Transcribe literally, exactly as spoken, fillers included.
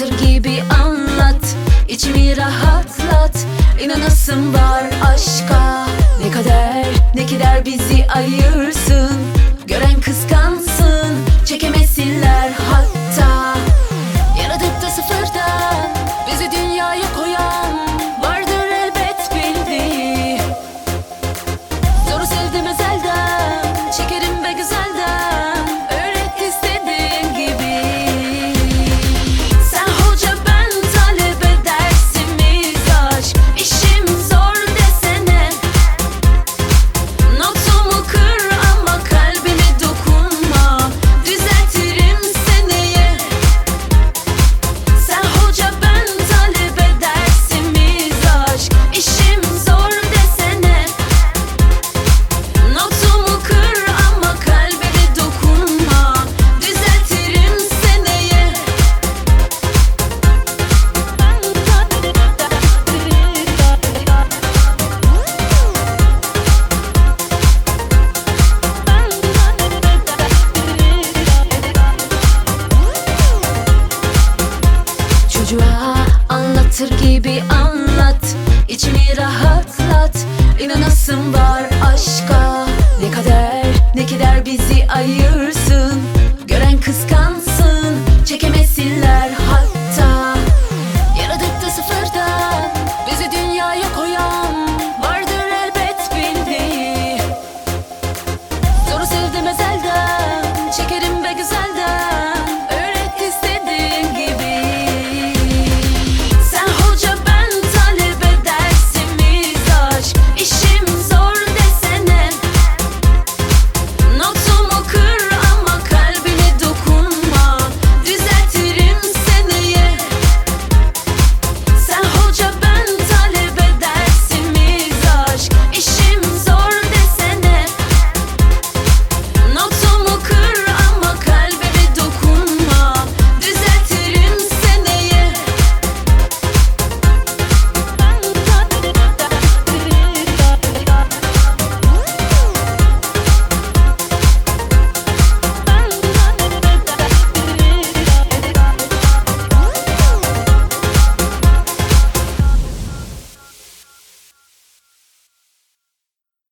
anlatır gibi anlat, içimi rahatlat. İnanasım var aşka. Ne kader ne keder bizi ayırsın. Gören kıskansın, çekemesinler hatta. Yaratıp da sıfırdan bizi dünyaya koyan vardır elbet bildiği. Zoru sevdim ezelden, çekerim be güzelden. Öğret istediğin gibi. Sen hoca ben talebe, dersimiz aşk, işim zor desene. Notumu kır ama kalbime dokunma, düzeltirim seneye. Sen hoca ben talebe, dersimiz aşk, işim zor desene. Notumu kır ama kalbime dokunma, düzeltirim seneye. Çocuğa anlatır gibi anlat, içimi rahatlat. İnanasım var aşka. Ne kader ne keder bizi ayırsın.